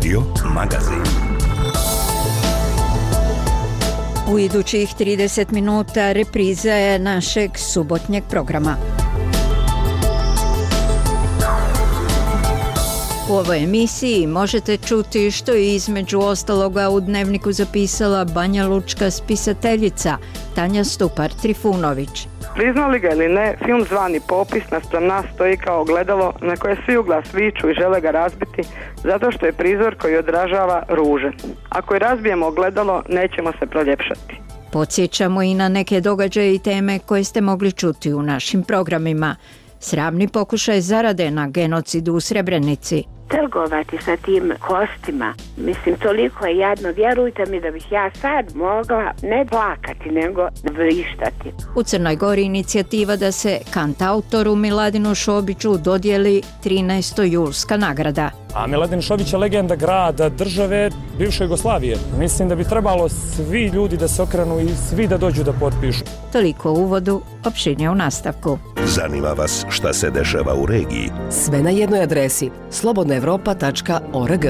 Radio Magazin. U idućih 30 minuta repriza je našeg subotnjeg programa. U ovoj emisiji možete čuti što je između ostaloga u Dnevniku zapisala banjalučka spisateljica Tanja Stupar-Trifunović. Priznali ga ili ne, film zvani Popis naspram nas stoji kao ogledalo na koje svi u glas viču i žele ga razbiti zato što je prizor koji odražava ružan. Ako je razbijemo ogledalo, nećemo se proljepšati. Podsjećamo i na neke događaje i teme koje ste mogli čuti u našim programima. Sramni pokušaj zarade na genocidu u Srebrenici. Trgovati sa tim kostima, mislim, toliko je jadno, vjerujte mi da bih ja sad mogla ne plakati, nego vrištati. U Crnoj Gori inicijativa da se kantautoru Miladinu Šobiću dodijeli 13. julska nagrada. A Miladin Šobić je legenda grada, države, bivše Jugoslavije. Mislim da bi trebalo svi ljudi da se okrenu i svi da dođu da potpišu. Toliko u uvodu, opširnije u nastavku. Zanima vas šta se dešava u regiji? Sve na jednoj adresi slobodnaevropa.org.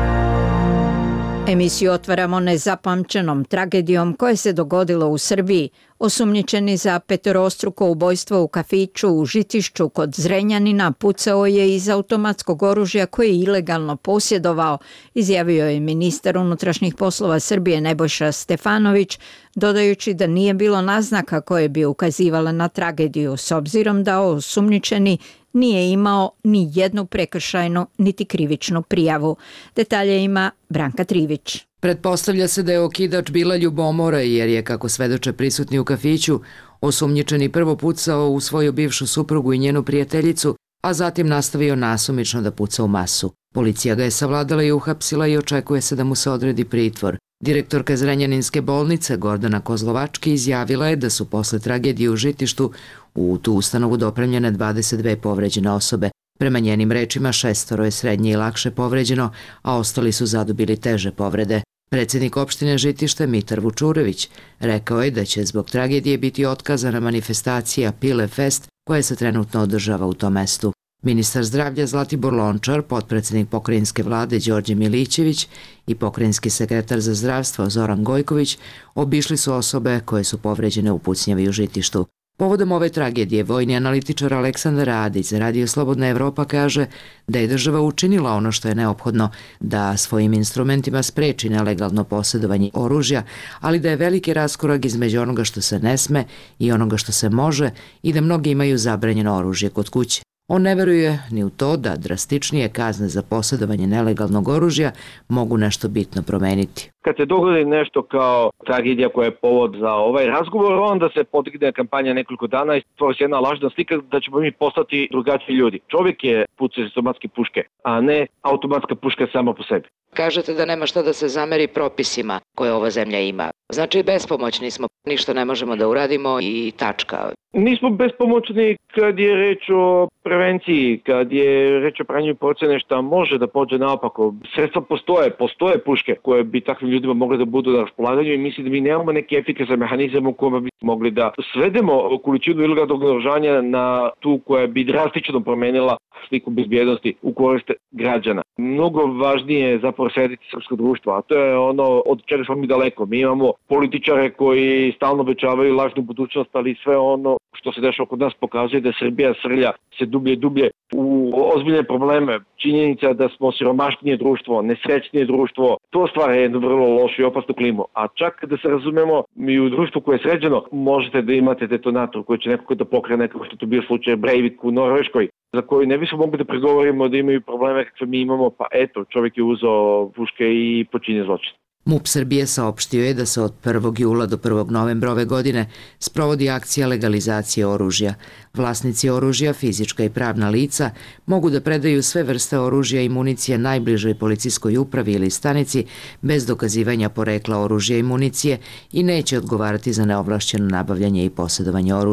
Emisiju otvaramo nezapamćenom tragedijom koja se dogodila u Srbiji. Osumnjičeni za peterostruko ubojstvo u kafiću u Žitišću kod Zrenjanina pucao je iz automatskog oružja koje je ilegalno posjedovao, izjavio je ministar unutrašnjih poslova Srbije Nebojša Stefanović, dodajući da nije bilo naznaka koje bi ukazivale na tragediju, s obzirom da osumnjičeni nije imao ni jednu prekršajnu niti krivičnu prijavu. Detalje ima Branka Trivić. Pretpostavlja se da je okidač bila ljubomora jer je, kako svedoče prisutni u kafiću, osumnjičeni prvo pucao u svoju bivšu suprugu i njenu prijateljicu, a zatim nastavio nasumično da puca u masu. Policija ga je savladala i uhapsila i očekuje se da mu se odredi pritvor. Direktorka Zrenjaninske bolnice Gordana Kozlovački izjavila je da su posle tragedije u Žitištu u tu ustanovu dopremljene 22 povređene osobe. Prema njenim rečima 6 je srednje i lakše povređeno, a ostali su zadobili teže povrede. Predsjednik opštine Žitište Mitar Vučurević rekao je da će zbog tragedije biti otkazana manifestacija Pile Fest koja se trenutno održava u tom mestu. Ministar zdravlja Zlatibor Lončar, potpredsjednik pokrajinske vlade Đorđe Milićević i pokrajinski sekretar za zdravstvo Zoran Gojković obišli su osobe koje su povređene u pucnjavi u Žitištu. Povodom ove tragedije, vojni analitičar Aleksandar Radić za Radio Slobodna Evropa kaže da je država učinila ono što je neophodno da svojim instrumentima spreči nelegalno posjedovanje oružja, ali da je veliki raskorak između onoga što se ne sme i onoga što se može i da mnogi imaju zabranjeno oružje kod kuće. On ne veruje ni u to da drastičnije kazne za posjedovanje nelegalnog oružja mogu nešto bitno promeniti. Kad se dogodi nešto kao tragedija koja je povod za ovaj razgovor, onda se podigne kampanja nekoliko dana i stvori se jedna lažna slika da ćemo mi postati drugačiji ljudi. Čovjek je pucao iz automatske puške, a ne automatska puška sama po sebi. Kažete da nema šta da se zameri propisima koje ova zemlja ima. Znači bespomoćni smo, ništa ne možemo da uradimo i tačka. Nismo bespomoćni kad je reč o prevenciji, kad je reč o pranju procene šta može da pođe naopako. Sredstva postoje puške koje bi takvim ljudima mogli da budu na raspolaganju i mislim da mi nemamo neki efikasan mehanizam u kojem bi mogli da svedemo količinu ilegalnog naoružanja na tu koja bi drastično promenila sliku bezbjednosti u korist građana. Mnogo važnije je zapravo srediti srpsko društvo, a to je ono od čega smo mi daleko. Mi imamo političare koji stalno obećavaju lažnu budućnost, ali sve ono što se dešava kod nas pokazuje da Srbija srlja se dublje i dublje u ozbiljne probleme. Činjenica da smo siromašnije društvo, nesrećnije društvo, to stvara jednu vrlo lošu i opasnu klimu. A čak da se razumemo, i u društvu koje je sređeno, možete da imate detonator koji će nekako da pokrene, kao što to bio slučaj Breivik u Norveškoj, za koju ne bismo mogli da pregovorimo da imaju probleme kakve mi imamo, pa eto, čovjek je uzeo puške i počinje zločin. MUP Srbije saopštio je da se od 1. jula do 1. novembra ove godine sprovodi akcija legalizacije oružja. Vlasnici oružja, fizička i pravna lica, mogu da predaju sve vrste oružja i municije najbližoj policijskoj upravi ili stanici bez dokazivanja porekla oružja i municije i neće odgovarati za neovlašćeno nabavljanje i posjedovanje oružja.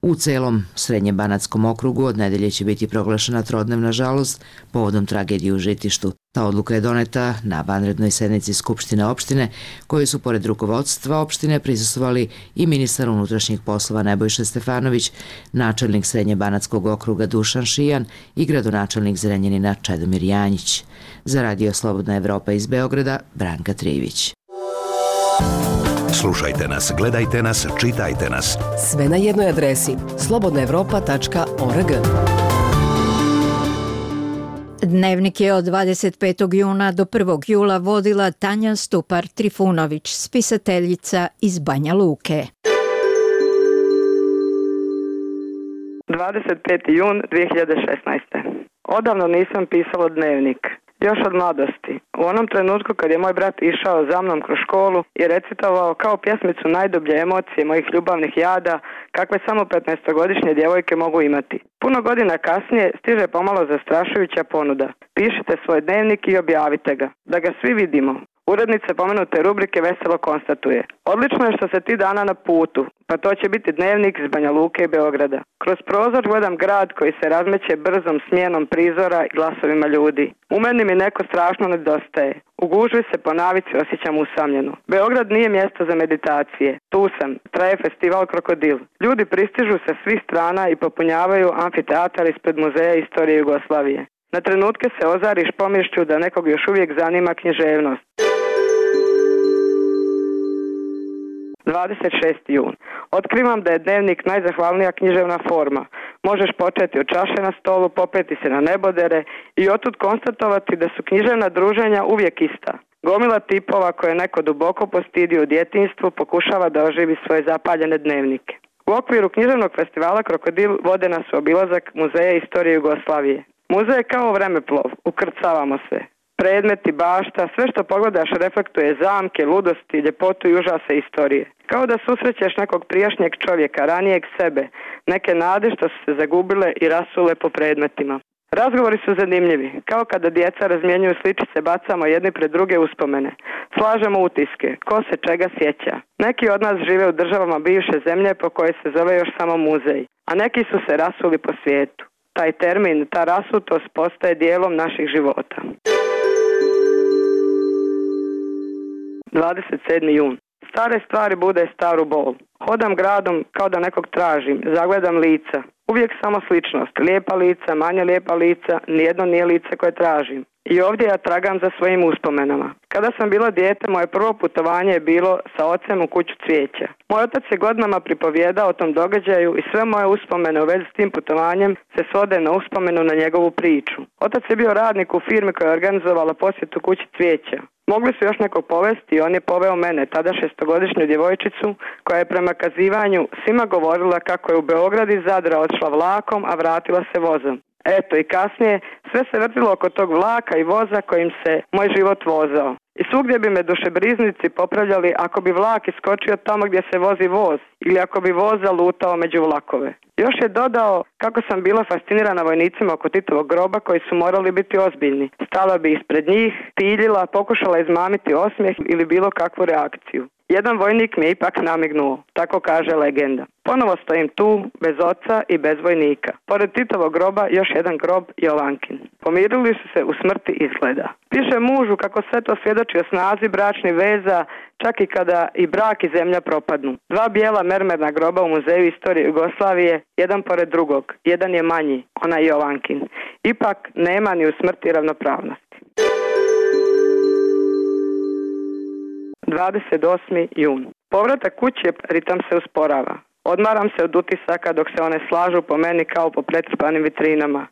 U celom Srednjebanatskom okrugu od nedelje će biti proglašena trodnevna žalost povodom tragedije u Žitištu. Ta odluka je doneta na vanrednoj sednici Skupštine opštine, koje su pored rukovodstva opštine prisustvovali i ministar unutrašnjih poslova Nebojša Stefanović, načelnik Srednjebanatskog okruga Dušan Šijan i gradonačelnik Zrenjanina Čedomir Janjić. Za Radio Slobodna Evropa iz Beograda, Branka Trivić. Slušajte nas, gledajte nas, čitajte nas. Sve na jednoj adresi slobodnaevropa.org. Dnevnik je od 25. juna do 1. jula vodila Tanja Stupar-Trifunović, spisateljica iz Banja Luke. 25. jun 2016. Odavno nisam pisala dnevnik. Još od mladosti. U onom trenutku kad je moj brat išao za mnom kroz školu i recitovao kao pjesmicu najdublje emocije mojih ljubavnih jada, kakve samo 15-godišnje djevojke mogu imati. Puno godina kasnije stiže pomalo zastrašujuća ponuda. Pišite svoj dnevnik i objavite ga, da ga svi vidimo. Urednica pomenute rubrike veselo konstatuje: odlično je što se ti dana na putu, pa to će biti dnevnik iz Banja Luke i Beograda. Kroz prozor gledam grad koji se razmeće brzom smjenom prizora i glasovima ljudi. U meni mi neko strašno nedostaje. U gužvi se po navici osjećam usamljeno. Beograd nije mjesto za meditacije. Tu sam, traje festival Krokodil. Ljudi pristižu sa svih strana i popunjavaju amfiteatar ispred Muzeja istorije Jugoslavije. Na trenutke se ozariš pomišlju da nekog još uvijek zanima književnost. 26. jun. Otkrivam da je dnevnik najzahvalnija književna forma. Možeš početi od čaše na stolu, popeti se na nebodere i otud konstatovati da su književna druženja uvijek ista. Gomila tipova koje neko duboko postidio u djetinjstvu pokušava da oživi svoje zapaljene dnevnike. U okviru književnog festivala Krokodil vode nas u obilazak Muzeja istorije Jugoslavije. Muzej je kao vremeplov, ukrcavamo se. Predmeti, bašta, sve što pogledaš reflektuje zamke, ludosti, ljepotu i užase istorije. Kao da susrećeš nekog prijašnjeg čovjeka, ranijeg sebe, neke nade što su se zagubile i rasule po predmetima. Razgovori su zanimljivi, kao kada djeca razmjenjuju sličice, bacamo jedni pred druge uspomene. Slažemo utiske, ko se čega sjeća. Neki od nas žive u državama bivše zemlje po kojoj se zove još samo muzej, a neki su se rasuli po svijetu. Taj termin, ta rasutost postaje dijelom naših života. 27. jun. Stare stvari bude staru bol. Hodam gradom kao da nekog tražim, zagledam lica. Uvijek samo sličnost, lijepa lica, manje lijepa lica, nijedno nije lice koje tražim. I ovdje ja tragam za svojim uspomenama. Kada sam bila dijete, moje prvo putovanje je bilo sa ocem u kuću cvijeća. Moj otac je godinama pripovijedao o tom događaju i sve moje uspomene u vezi s tim putovanjem se svode na uspomenu na njegovu priču. Otac je bio radnik u firmi koja je organizovala posjetu kući cvijeća. Mogli su još nekog povesti i on je poveo mene, tada 6-godišnju djevojčicu, koja je prema kazivanju svima govorila kako je u Beograd iz Zadra odšla vlakom, a vratila se vozom. Eto i kasnije sve se vrtilo oko tog vlaka i voza kojim se moj život vozao. I svugdje bi me dušebriznici popravljali ako bi vlak iskočio tamo gdje se vozi voz ili ako bi voz zalutao među vlakove. Još je dodao kako sam bila fascinirana vojnicima oko Titovog groba koji su morali biti ozbiljni. Stala bi ispred njih, piljila, pokušala izmamiti osmijeh ili bilo kakvu reakciju. Jedan vojnik mi je ipak namignuo, tako kaže legenda. Ponovo stojim tu, bez oca i bez vojnika. Pored Titovog groba još jedan grob Jovankin. Pomirili su se u smrti izgleda. Piše mužu kako sve to svjedoči o snazi bračnih veza, čak i kada i brak i zemlja propadnu. Dva bijela mermerna groba u Muzeju istorije Jugoslavije, jedan pored drugog. Jedan je manji, onaj Jovankin. Ipak nema ni u smrti ravnopravnosti. 28. jun. Povratak kući, ritam se usporava. Odmaram se od utisaka dok se one slažu po meni kao po pretrpanim vitrinama.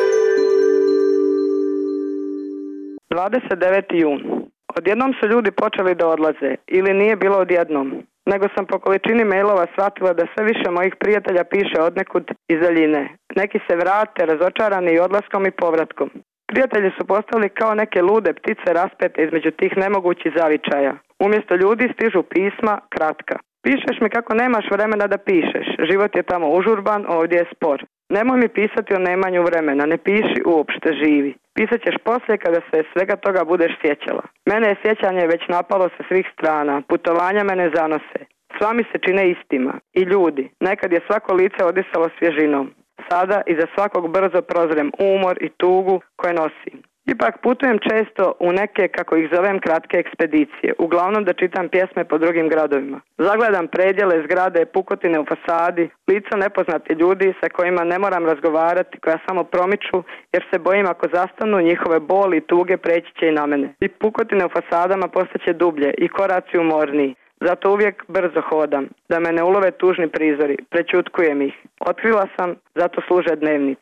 29. jun. Odjednom su ljudi počeli da odlaze, ili nije bilo odjednom, nego sam po količini mailova shvatila da sve više mojih prijatelja piše odnekud iz daljine. Neki se vrate razočarani i odlaskom i povratkom. Prijatelji su postali kao neke lude ptice raspete između tih nemogućih zavičaja. Umjesto ljudi stižu pisma kratka. Pišeš mi kako nemaš vremena da pišeš. Život je tamo užurban, ovdje je spor. Nemoj mi pisati o nemanju vremena, ne piši uopšte, živi. Pisat ćeš poslije kada se svega toga budeš sjećala. Mene je sjećanje već napalo sa svih strana, putovanja mene zanose. Sva mi se čine istima i ljudi. Nekad je svako lice odisalo svježinom. Sada iza svakog brzo prozrem umor i tugu koje nosim. Ipak putujem često u neke, kako ih zovem, kratke ekspedicije. Uglavnom da čitam pjesme po drugim gradovima. Zagledam predjele, zgrade, pukotine u fasadi, lica nepoznati ljudi sa kojima ne moram razgovarati, koja samo promiču jer se bojim ako zastanu njihove boli i tuge preći će i na mene. I pukotine u fasadama postaće dublje i koraci umorniji. Zato uvijek brzo hodam, da me ne ulove tužni prizori, prećutkujem ih. Otkrila sam, zato služe dnevnici.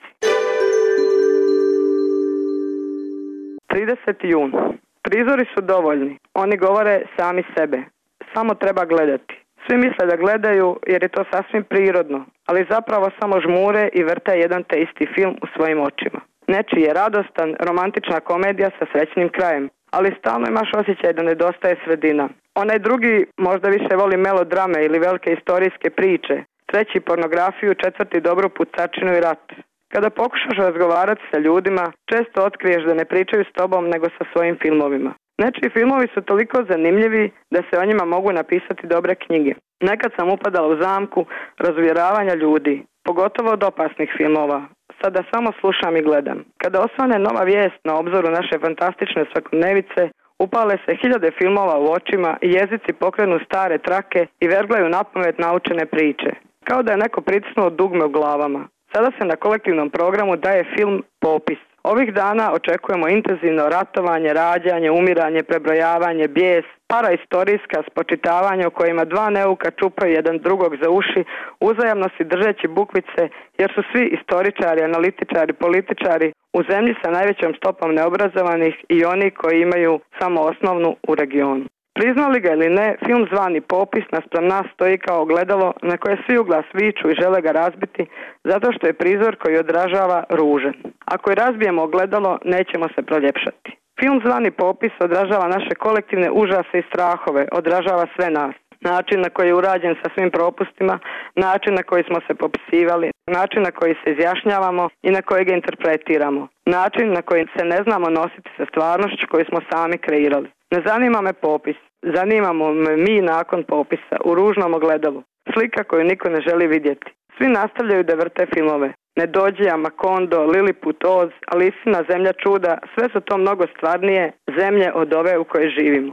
30. jun. Prizori su dovoljni. Oni govore sami sebe. Samo treba gledati. Svi misle da gledaju jer je to sasvim prirodno, ali zapravo samo žmure i vrte jedan te isti film u svojim očima. Nečiji je radostan, romantična komedija sa srećnim krajem, ali stalno imaš osjećaj da nedostaje sredina. Onaj drugi možda više voli melodrame ili velike istorijske priče, treći pornografiju, četvrti dobru pucačinu i rat. Kada pokušaš razgovarati sa ljudima, često otkriješ da ne pričaju s tobom nego sa svojim filmovima. Nečiji filmovi su toliko zanimljivi da se o njima mogu napisati dobre knjige. Nekad sam upadala u zamku razuvjeravanja ljudi, pogotovo od opasnih filmova. Sada samo slušam i gledam. Kada osvane nova vijest na obzoru naše fantastične svakodnevice, upale se hiljade filmova u očima i jezici pokrenu stare trake i verglaju napamet naučene priče. Kao da je neko pritisnuo dugme u glavama. Sada se na kolektivnom programu daje film Popis. Ovih dana očekujemo intenzivno ratovanje, rađanje, umiranje, prebrojavanje, bijes, paraistorijska spočitavanja u kojima dva neuka čupaju jedan drugog za uši, uzajamno si držeći bukvice, jer su svi istoričari, analitičari, političari u zemlji sa najvećom stopom neobrazovanih i oni koji imaju samo osnovnu u regionu. Priznali ga ili ne, film zvani Popis naspram nas stoji kao ogledalo na koje svi uglas viču i žele ga razbiti zato što je prizor koji odražava ružan. Ako i razbijemo ogledalo, nećemo se proljepšati. Film zvani Popis odražava naše kolektivne užase i strahove, odražava sve nas. Način na koji je urađen sa svim propustima, način na koji smo se popisivali, način na koji se izjašnjavamo i na koji ga interpretiramo, način na koji se ne znamo nositi sa stvarnošću koju smo sami kreirali. Ne zanima me popis, zanimamo me mi nakon popisa, u ružnom ogledalu, slika koju niko ne želi vidjeti. Svi nastavljaju da vrte filmove. Nedođija, Makondo, Liliput, Oz, Alisina, Zemlja čuda, sve su to mnogo stvarnije zemlje od ove u kojoj živimo.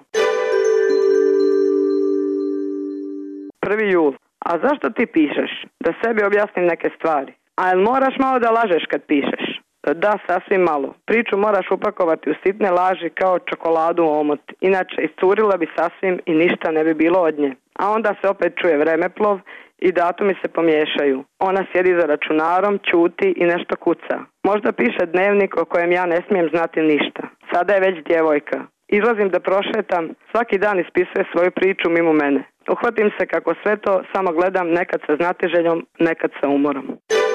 1. jul. A zašto ti pišeš? Da sebi objasnim neke stvari. A jel moraš malo da lažeš kad pišeš? Da, sasvim malo. Priču moraš upakovati u sitne laži kao čokoladu u omot. Inače, iscurila bi sasvim i ništa ne bi bilo od nje. A onda se opet čuje vremeplov i datumi se pomiješaju. Ona sjedi za računarom, ćuti i nešto kuca. Možda piše dnevnik o kojem ja ne smijem znati ništa. Sada je već djevojka. Izlazim da prošetam, svaki dan ispisuje svoju priču mimo mene. Uhvatim se kako sve to samo gledam, nekad sa znatiželjom, nekad sa umorom.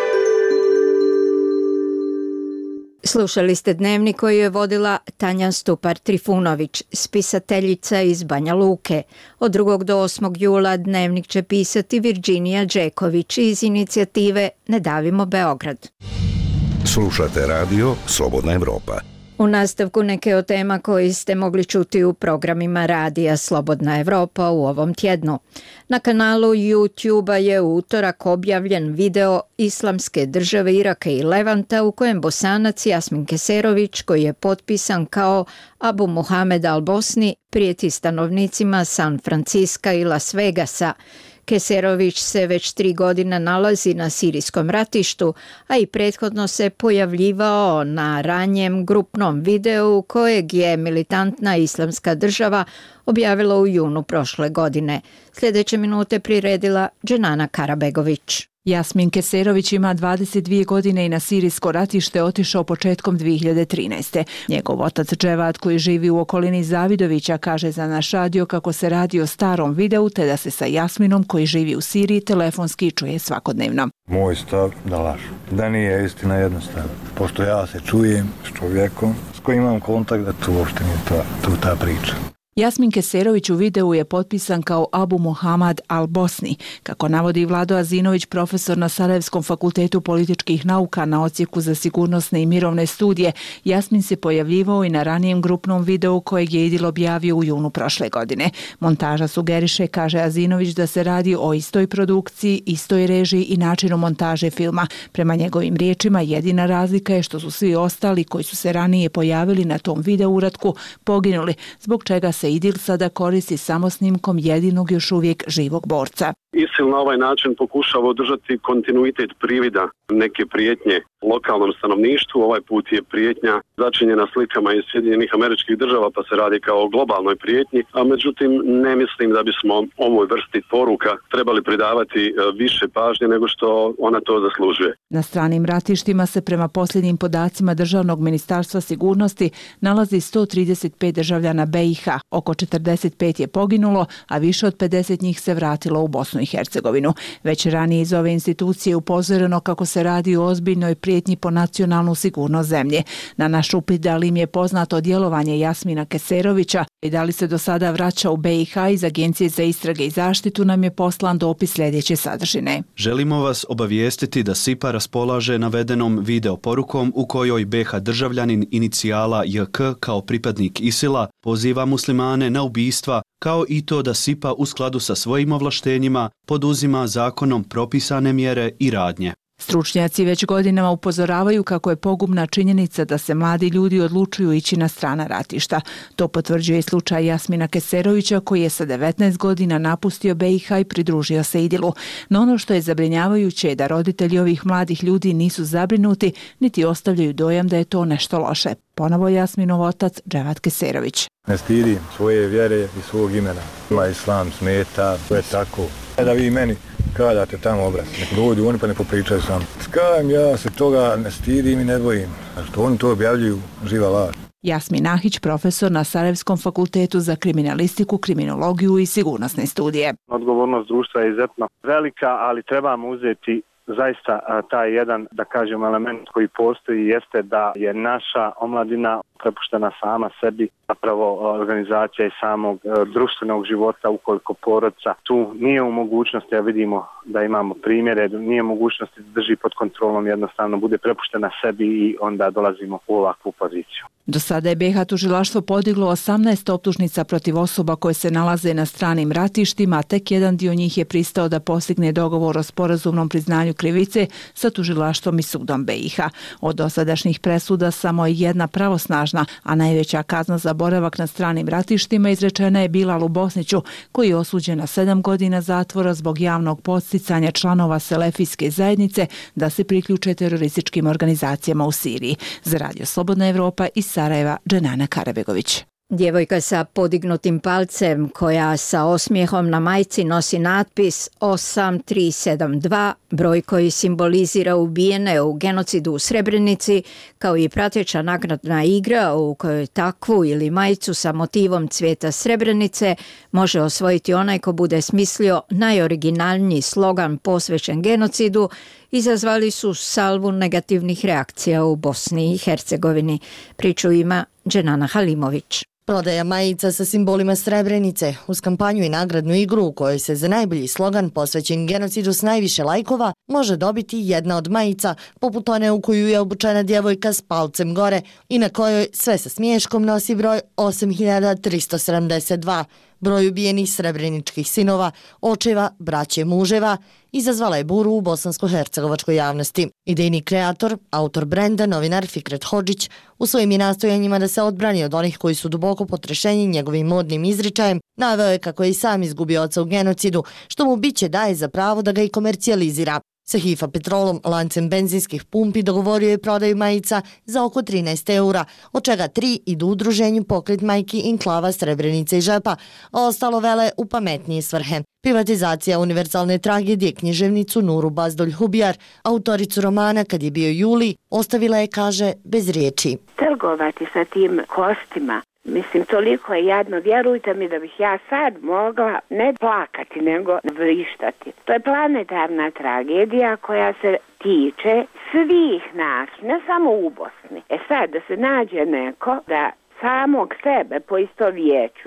Slušali ste dnevnik koji je vodila Tanja Stupar-Trifunović, spisateljica iz Banja Luke. Od 2. do 8. jula dnevnik će pisati Virginija Đeković iz inicijative Ne davimo Beograd. Slušate radio Slobodna Evropa. U nastavku neke od tema koji ste mogli čuti u programima radija Slobodna Evropa u ovom tjednu. Na kanalu YouTube je u utorak objavljen video Islamske države Iraka i Levanta u kojem Bosanac Jasmin Keserović, koji je potpisan kao Abu Muhamed al-Bosni, prijeti stanovnicima San Franciska i Las Vegasa. Keserović se već 3 godine nalazi na sirijskom ratištu, a i prethodno se pojavljivao na ranjem grupnom videu kojeg je militantna Islamska država objavila u junu prošle godine. Sljedeće minute priredila Dženana Karabegović. Jasmin Keserović ima 22 godine i na sirijsko ratište otišao početkom 2013. Njegov otac Dževad, koji živi u okolini Zavidovića, kaže za naš radio kako se radi o starom videu te da se sa Jasminom, koji živi u Siriji, telefonski čuje svakodnevno. Moj stav da lažu, da nije istina jednostavno. Pošto ja se čujem s čovjekom s kojim imam kontakt, da tu uopšte nije ta priča. Jasmin Keserović u videu je potpisan kao Abu Muhammad al-Bosni. Kako navodi Vlado Azinović, profesor na Sarajevskom fakultetu političkih nauka na odsjeku za sigurnosne i mirovne studije, Jasmin se pojavljivao i na ranijem grupnom videu kojeg je Idil objavio u junu prošle godine. Montaža sugeriše, kaže Azinović, da se radi o istoj produkciji, istoj režiji i načinu montaže filma. Prema njegovim riječima, jedina razlika je što su svi ostali koji su se ranije pojavili na tom video uratku poginuli, zbog čega se Idil sada koristi samo snimkom jedinog još uvijek živog borca. ISIL na ovaj način pokušava održati kontinuitet privida neke prijetnje lokalnom stanovništvu. Ovaj put je prijetnja začinjena slikama iz Sjedinjenih Američkih Država, pa se radi kao o globalnoj prijetnji, a međutim ne mislim da bismo ovoj vrsti poruka trebali pridavati više pažnje nego što ona to zaslužuje. Na stranim ratištima se prema posljednjim podacima Državnog ministarstva sigurnosti nalazi 135 državljana BiH. Oko 45 je poginulo, a više od 50 njih se vratilo u Bosnu i Hercegovinu. Već ranije iz ove institucije upozoreno kako se radi o ozbiljnoj prijetnji po nacionalnu sigurnost zemlje. Na naš upit da li im je poznato djelovanje Jasmina Keserovića i da li se do sada vraća u BiH, iz Agencije za istrage i zaštitu nam je poslan dopis sljedeće sadržine. Želimo vas obavijestiti da SIPA raspolaže navedenom video porukom u kojoj BiH državljanin inicijala JK kao pripadnik ISIL-a poziva muslimane na ubistva, kao i to da SIPA u skladu sa svojim ovlaštenjima poduzima zakonom propisane mjere i radnje. Stručnjaci već godinama upozoravaju kako je pogubna činjenica da se mladi ljudi odlučuju ići na strana ratišta. To potvrđuje slučaj Jasmina Keserovića, koji je sa 19 godina napustio BiH i pridružio se Idilu. No ono što je zabrinjavajuće je da roditelji ovih mladih ljudi nisu zabrinuti niti ostavljaju dojam da je to nešto loše. Ponovo Jasminov otac Dževat Keserović. Ne stidim svoje vjere i svog imena. Ma islam smeta, to je tako. Da vi meni kadate tamo obraz, nek dođu oni pa ne popričaju sam. Skajem, ja se toga ne stidim i ne bojim. A što oni to objavljuju, živa laž. Jasmin Nahić, profesor na Sarajevskom fakultetu za kriminalistiku, kriminologiju i sigurnosne studije. Odgovornost društva je izuzetno velika, ali trebamo uzeti zaista taj jedan, da kažem, element koji postoji jeste da je naša omladina prepuštena sama sebi, zapravo organizacija i samog društvenog života, ukoliko porodica tu nije u mogućnosti, a vidimo da imamo primjere, nije u mogućnosti da drži pod kontrolom, jednostavno bude prepuštena sebi i onda dolazimo u ovakvu poziciju. Do sada je BiH tužilaštvo podiglo 18 optužnica protiv osoba koje se nalaze na stranim ratištima, a tek jedan dio njih je pristao da postigne dogovor o sporazumnom priznanju krivice sa tužilaštvom i sudom BiH. Od dosadašnjih presuda samo je jedna pravosnažna, a najveća kazna za boravak na stranim ratištima izrečena je Bilalu Bosniću, koji je osuđen na 7 godina zatvora zbog javnog podsticanja članova selefijske zajednice da se priključe terorističkim organizacijama u Siriji. Za Radio Slobodna Evropa iz Sarajeva, Dženana Karabegović. Djevojka sa podignutim palcem koja sa osmijehom na majici nosi natpis 8372, broj koji simbolizira ubijene u genocidu u Srebrenici, kao i prateća nagradna igra u kojoj takvu ili majicu sa motivom cvijeta Srebrenice može osvojiti onaj ko bude smislio najoriginalniji slogan posvećen genocidu, izazvali su salvu negativnih reakcija u Bosni i Hercegovini. Priču ima Dženana Halimović. Prodaja majica sa simbolima Srebrenice uz kampanju i nagradnu igru u kojoj se za najbolji slogan posvećen genocidu s najviše lajkova može dobiti jedna od majica, poput one u koju je obučena djevojka s palcem gore i na kojoj sve sa smiješkom nosi broj 8372, broj ubijenih srebreničkih sinova, očeva, braće, muževa, izazvala je buru u bosansko-hercegovačkoj javnosti. Idejni kreator, autor brenda, novinar Fikret Hodžić, u svojim je nastojanjima da se odbrani od onih koji su duboko potrešeni njegovim modnim izričajem, naveo je kako je i sam izgubio oca u genocidu, što mu biće daje za pravo da ga i komercijalizira. Sa Hifa Petrolom, lancem benzinskih pumpi, dogovorio je prodaju majica za oko 13 eura, od čega 3 idu u udruženju Pokret majki Inklava Srebrenice i Žepa, a ostalo vele u pametnije svrhe. Privatizacija univerzalne tragedije književnicu Nuru Bazdolj Hubijar, autoricu romana Kad je bio juli, ostavila je, kaže, bez riječi. Trgovati sa tim kostima, mislim, toliko je jadno, vjerujte mi da bih ja sad mogla ne plakati, nego vrištati. To je planetarna tragedija koja se tiče svih nas, ne samo u Bosni. Sad, da se nađe neko da samog sebe poistovjećuje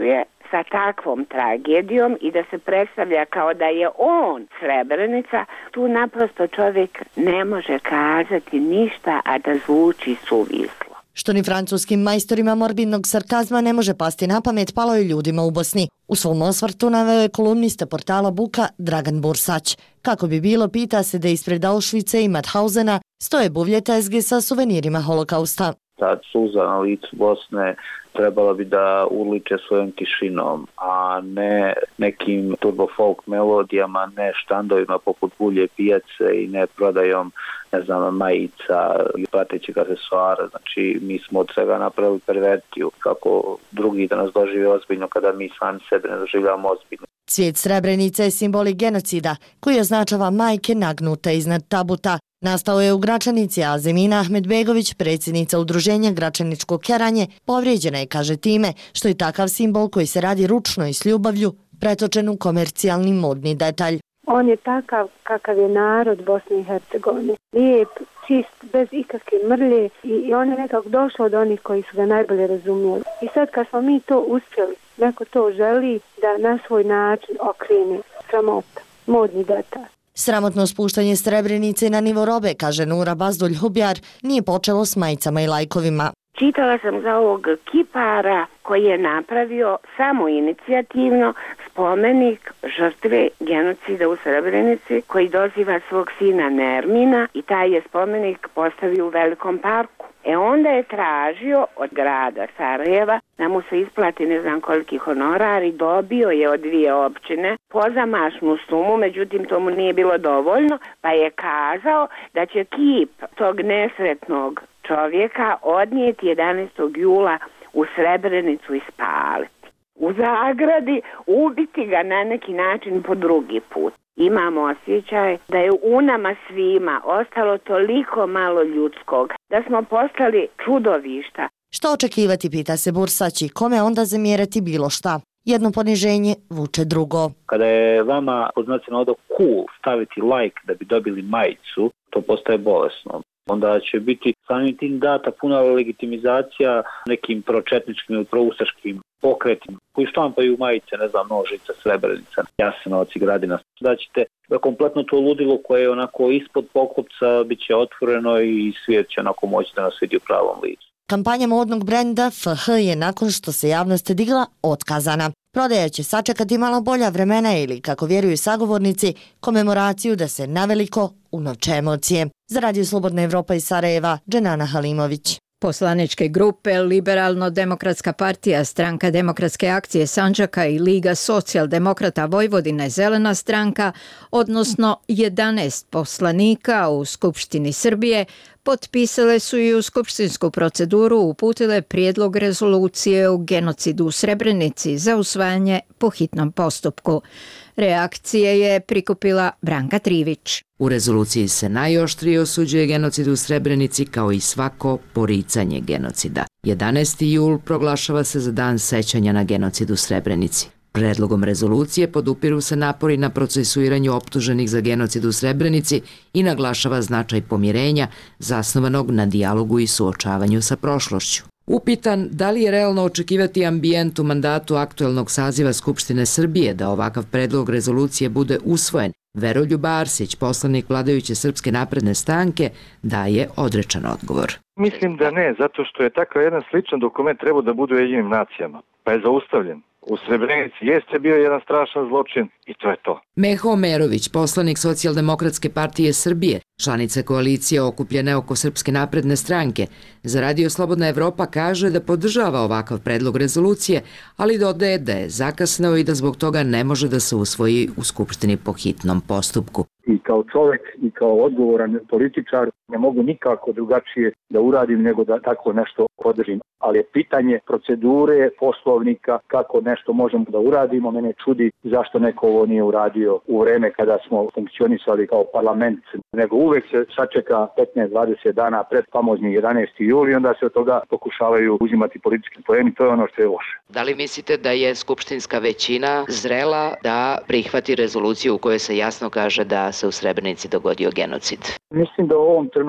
sa takvom tragedijom i da se predstavlja kao da je on Srebrenica, tu naprosto čovjek ne može kazati ništa, a da zvuči suvislo. Što ni francuskim majstorima morbidnog sarkazma ne može pasti na pamet, palo je ljudima u Bosni. U svom osvrtu naveo je kolumnista portala Buka Dragan Bursać. Kako bi bilo, pita se da ispred Auschwitza i Mauthausena stoje buvlje tezge sa suvenirima holokausta. Ta suza na licu Bosne trebala bi da urliče svojom tišinom, a ne nekim turbo folk melodijama, ne štandovima poput Bulje pijace i ne prodajom, ne znam, majica i pratećeg aksesuara. Znači, mi smo od svega napravili pervertiju, kako drugi da nas dožive ozbiljno kada mi sami sebe ne doživljamo ozbiljno. Cvijet Srebrenice je simbolik genocida koji označava majke nagnute iznad tabuta. Nastao je u Gračanici, a Zemina Ahmedbegović, predsjednica udruženja Gračaničko keranje, povrijeđena je, kaže, time što je takav simbol koji se radi ručno i s ljubavlju pretočen u komercijalni modni detalj. On je takav kakav je narod Bosne i Hercegovine. Lijep, čist, bez ikakve mrlje i on je nekako došao od onih koji su ga najbolje razumjeli. I sad kad smo mi to uspjeli, neko to želi da na svoj način okrene, sramota, modni detalj. Sramotno spuštanje Srebrenice na nivo robe, kaže Nura Bazdulj-Hubjar, nije počelo s majicama i lajkovima. Čitala sam za ovog kipara koji je napravio samoinicijativno spomenik žrtve genocida u Srebrenici koji doziva svog sina Nermina i taj je spomenik postavio u Velikom parku. Onda je tražio od grada Sarajeva da mu se isplati ne znam koliki honorar i dobio je od 2 općine pozamašnu sumu, međutim to mu nije bilo dovoljno, pa je kazao da će kip tog nesretnog čovjeka odnijeti 11. jula u Srebrenicu i spaliti. U zagradi ubiti ga na neki način po drugi put. Imamo osjećaj da je u nama svima ostalo toliko malo ljudskog, da smo postali čudovišta. Što očekivati, pita se Bursać, i kome onda zamjerati bilo šta? Jedno poniženje vuče drugo. Kada je vama pod znacima navoda cool staviti like da bi dobili majicu, to postaje bolesno. Onda će biti samim tim data puna legitimizacija nekim pročetničkim ili proustaškim pokretima koji štampaju majice, ne znam, Nožica, Srebrenica, Jasenovac i Gradina. Da ćete kompletno to ludilo koje je onako ispod poklopca bit će otvoreno i svijet će onako moći da nas vidi u pravom licu. Kampanja modnog brenda FH je nakon što se javnost digla otkazana. Prodaja će sačekati malo bolja vremena ili, kako vjeruju sagovornici, komemoraciju da se naveliko unovče emocije. Za Radio Slobodna Evropa iz Sarajeva, Dženana Halimović. Poslaničke grupe Liberalno-demokratska partija, Stranka demokratske akcije Sandžaka i Liga socijaldemokrata Vojvodine Zelena stranka, odnosno 11 poslanika u Skupštini Srbije, potpisale su i u skupštinsku proceduru uputile prijedlog rezolucije o genocidu u Srebrenici za usvajanje po hitnom postupku. Reakcije je prikupila Branka Trivić. U rezoluciji se najoštrije osuđuje genocid u Srebrenici kao i svako poricanje genocida. 11. jul proglašava se za dan sećanja na genocid u Srebrenici. Predlogom rezolucije podupiru se napori na procesuiranju optuženih za genocid u Srebrenici i naglašava značaj pomirenja zasnovanog na dijalogu i suočavanju sa prošlošću. Upitan da li je realno očekivati ambijent u mandatu aktuelnog saziva Skupštine Srbije da ovakav predlog rezolucije bude usvojen, Veroljub Arsić, poslanik vladajuće Srpske napredne stranke, daje odrečan odgovor. Mislim da ne, zato što je takav jedan sličan dokument trebao da bude u Ujedinjenim nacijama, pa je zaustavljen. U Srebrenici jeste bio jedan strašan zločin i to je to. Meho Omerović, poslanik Socijaldemokratske partije Srbije, članica koalicije okupljene oko Srpske napredne stranke, za Radio Slobodna Evropa kaže da podržava ovakav predlog rezolucije, ali dodaje da je zakasneo i da zbog toga ne može da se usvoji u Skupštini po hitnom postupku. I kao čovjek i kao odgovoran političar ne mogu nikako drugačije da uradim nego da tako nešto podržim. Ali je pitanje procedure, poslovnika, kako nešto možemo da uradimo. Mene čudi zašto neko ovo nije uradio u vreme kada smo funkcionisali kao parlament, nego uvek se sačeka 15-20 dana pred famozni 11. juli i onda se od toga pokušavaju uzimati politički poeni. To je ono što je loše. Da li mislite da je skupštinska većina zrela da prihvati rezoluciju u kojoj se jasno kaže da se u Srebrenici dogodio genocid? Mislim da u ovom trenutku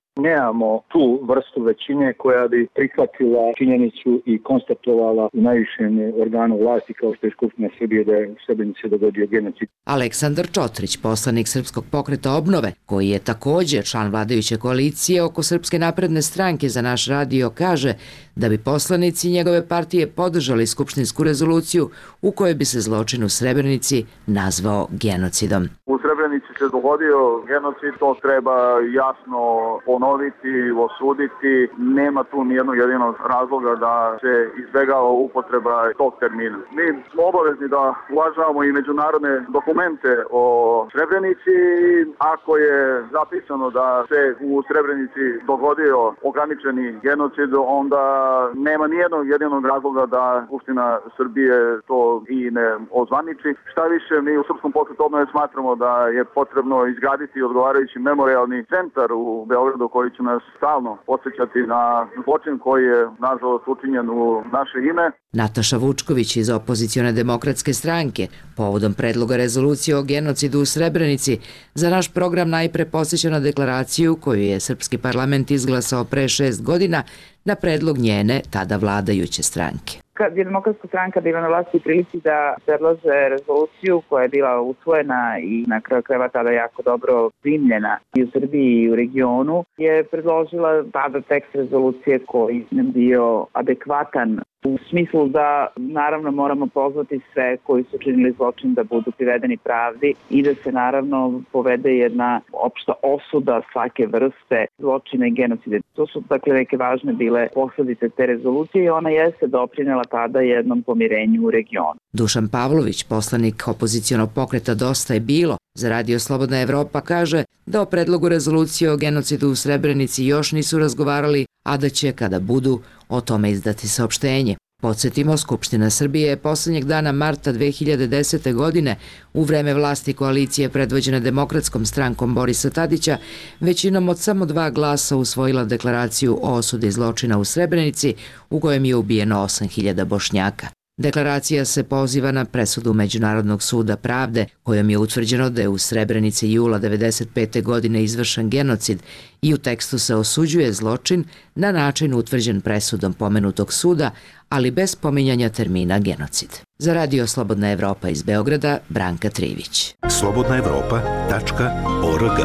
Nemamo tu vrstu većine koja bi prihvatila činjenicu i konstatovala u najvišem organu vlasti kao što je Skupština Srbije da je u Srebrenici dogodio genocid. Aleksandar Čotrić, poslanik Srpskog pokreta obnove, koji je također član vladajuće koalicije oko Srpske napredne stranke za naš radio, kaže da bi poslanici njegove partije podržali skupštinsku rezoluciju u kojoj bi se zločin u Srebrenici nazvao genocidom. U Srebrenici se dogodio genocid, to treba jasno ponoviti, osuditi. Nema tu nijednog jedinog razloga da se izbegava upotreba tog termina. Mi smo obavezni da uvažavamo i međunarodne dokumente o Srebrenici. Ako je zapisano da se u Srebrenici dogodio ograničeni genocid, onda nema nijednog jedinog razloga da Skupština Srbije to i ne ozvaniči. Šta više, mi u Srpskom pokretu obnove smatramo da je potrebno izgraditi odgovarajući memorijalni centar u Beogradu koji će nas stalno podsjećati na zločin koji je nažalost učinjen u naše ime. Nataša Vučković iz opozicione demokratske stranke povodom predloga rezolucije o genocidu u Srebrenici za naš program najpre podsjeća na deklaraciju koju je Srpski parlament izglasao pre 6 godina na predlog njene tada vladajuće stranke. Kad je Demokratska stranka bila na vlasti u prilici da predlože rezoluciju koja je bila usvojena i na kraju krajeva tada jako dobro primljena i u Srbiji i u regionu, je predložila tada tekst rezolucije koji je bio adekvatan u smislu da naravno moramo pozvati sve koji su činili zločin da budu privedeni pravdi i da se naravno povede jedna opšta osuda svake vrste zločina i genocide. To su dakle neke važne bile posledice te rezolucije i ona jeste doprinela tada jednom pomirenju u regionu. Dušan Pavlović, poslanik opozicionog pokreta Dosta je bilo za Radio Slobodna Evropa, kaže da o predlogu rezolucije o genocidu u Srebrenici još nisu razgovarali, a da će, kada budu, o tome izdati saopštenje. Podsjetimo, Skupština Srbije je poslednjeg dana marta 2010. godine u vreme vlasti koalicije predvođene Demokratskom strankom Borisa Tadića većinom od samo 2 glasa usvojila deklaraciju o osudi zločina u Srebrenici u kojem je ubijeno 8.000 Bošnjaka. Deklaracija se poziva na presudu Međunarodnog suda pravde kojom je utvrđeno da je u Srebrenici jula 1995. godine izvršen genocid i u tekstu se osuđuje zločin na način utvrđen presudom pomenutog suda, ali bez pominjanja termina genocid. Za Radio Slobodna Evropa iz Beograda, Branka Trivić. slobodnaevropa.org.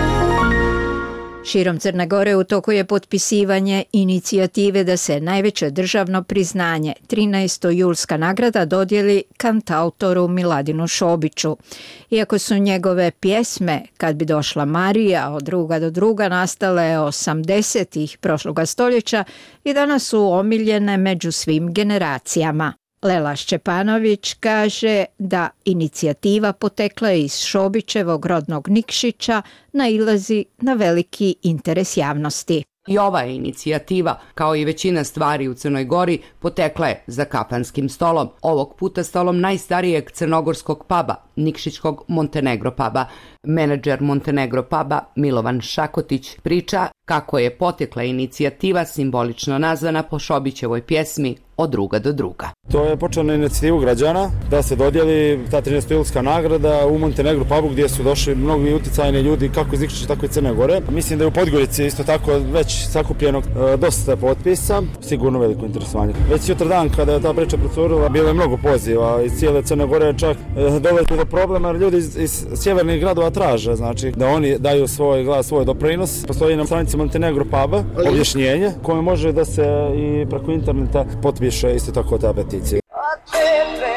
Širom Crne Gore u toku je potpisivanje inicijative da se najveće državno priznanje 13. julska nagrada dodijeli kantautoru Miladinu Šobiću. Iako su njegove pjesme Kad bi došla Marija od druga do druga nastale 80-ih prošloga stoljeća i danas su omiljene među svim generacijama. Lela Šćepanović kaže da inicijativa potekla iz Šobićevog rodnog Nikšića nailazi na veliki interes javnosti. I ova inicijativa, kao i većina stvari u Crnoj Gori, potekla je za kafanskim stolom. Ovog puta stolom najstarijeg crnogorskog puba, Nikšićkog Montenegro puba. Menadžer Montenegro puba Milovan Šakotić priča kako je potekla inicijativa simbolično nazvana po Šobićevoj pjesmi Od druga do druga. To je počelo na inicijativu građana da se dodijeli ta 13. julska nagrada u Montenegro pubu gdje su došli mnogi uticajni ljudi kako iz Nikšića tako i Crne Gore. Mislim da je u Podgorici isto tako već sakupljeno dosta potpisa, sigurno veliko interesovanje. Već jutar dan kada je ta priča procurila bilo je mnogo poziva iz cijele Crne Gore, čak dolazi do problema jer ljudi iz sjevernih gradova traže, znači da oni daju svoj glas, svoj doprinos. Postoji na stranici Montenegro puba objašnjenje koje može da se i preko interneta potpiše isto tako ta peticija. A tebe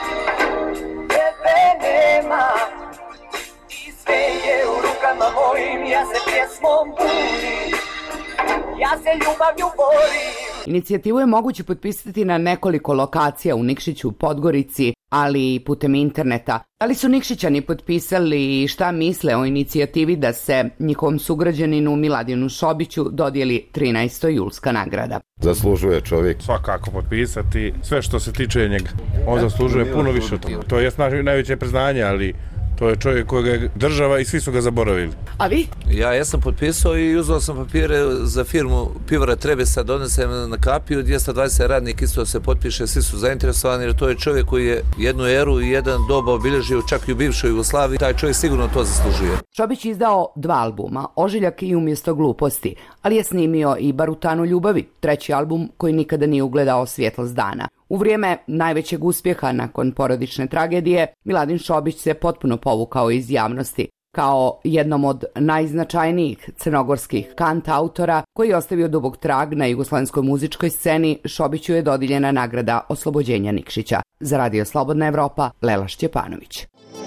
nema i sve je u rukama mojim, ja se pjesmom budim, ja se ljubavlju borim. Inicijativu je moguće potpisati na nekoliko lokacija u Nikšiću, Podgorici, ali i putem interneta. Ali su Nikšićani potpisali šta misle o inicijativi da se njihovom sugrađaninu Miladinu Šobiću dodijeli 13. julska nagrada. Zaslužuje čovjek svakako potpisati sve što se tiče njega. On zaslužuje puno više od toga. To je najveće priznanje, ali To je čovjek kojega je država i svi su ga zaboravili. A vi? Ja jesam potpisao i uzeo sam papire za firmu Pivara Trebesa, donesem na kapiju, 220 radnik isto se potpiše, svi su zainteresovani jer to je čovjek koji je jednu eru i jedan doba obilježio čak i u bivšoj Jugoslaviji, taj čovjek sigurno to zaslužuje. Šobić izdao 2 albuma, Ožiljak i Umjesto gluposti, ali je snimio i Barutanu ljubavi, 3. album koji nikada nije ugledao svjetlost dana. U vrijeme najvećeg uspjeha nakon porodične tragedije, Miladin Šobić se potpuno povukao iz javnosti. Kao jednom od najznačajnijih crnogorskih kantautora koji je ostavio dubok trag na jugoslovenskoj muzičkoj sceni, Šobiću je dodijeljena nagrada Oslobođenja Nikšića. Za Radio Slobodna Evropa, Lela Šćepanović.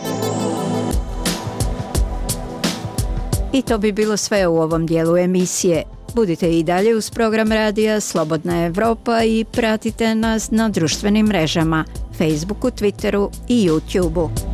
I to bi bilo sve u ovom dijelu emisije. Budite i dalje uz program radija Slobodna Evropa i pratite nas na društvenim mrežama, Facebooku, Twitteru i YouTubeu.